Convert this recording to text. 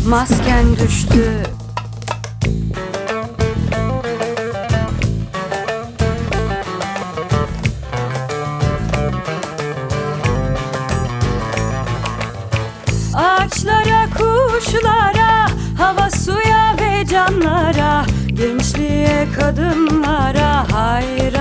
masken düştü. Ağaçlara, kuşlara, hava, suya ve canlara, gençliğe, kadınlara hayır